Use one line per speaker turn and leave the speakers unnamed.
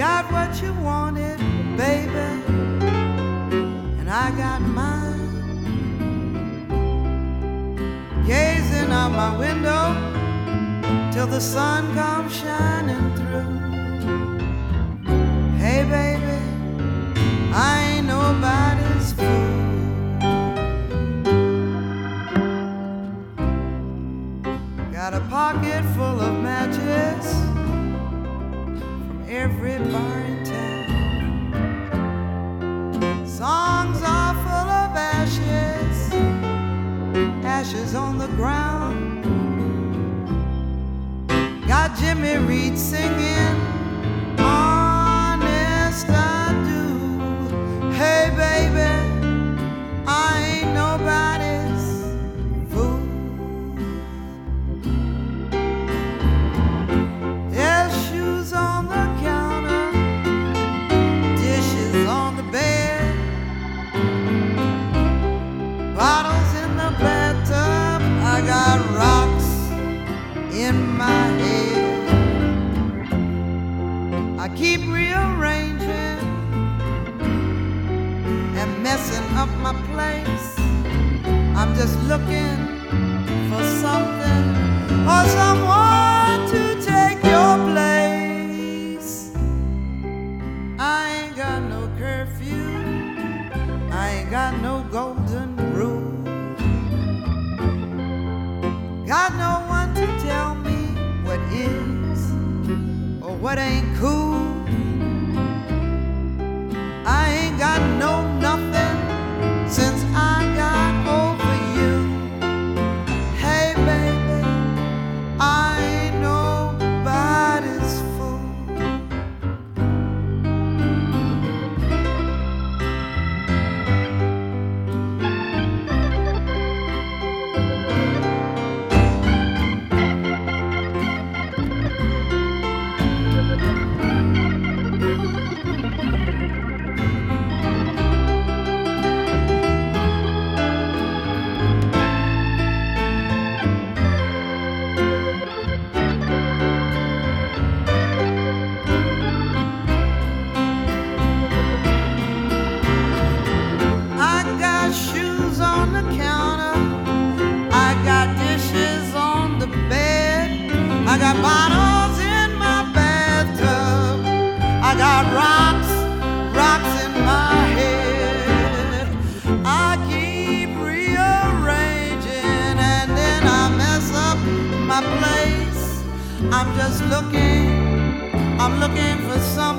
got what you wanted, baby, and I got mine. Gazing out my window till the sun comes shining through. Hey, baby, I ain't nobody's fool. Got a pocket full of matches from every bar in town. Songs are full of ashes, ashes on the ground. Got Jimmy Reed singing, honest I do. Hey baby, I ain't nobody's fool. There's shoes on the counter, dishes on the bed, bottles in the bathtub. I got rocks in my head. I keep rearranging and messing up my place. I'm just looking for something or someone to take your place. I ain't got no curfew, I ain't got no golden rule. Got no one to tell me what is or what ain't cool. I ain't got no nothing since I got over you. Hey baby, I ain't nobody's fool. I got bottles in my bathtub. I got rocks in my head. I keep rearranging and then I mess up my place. I'm looking for some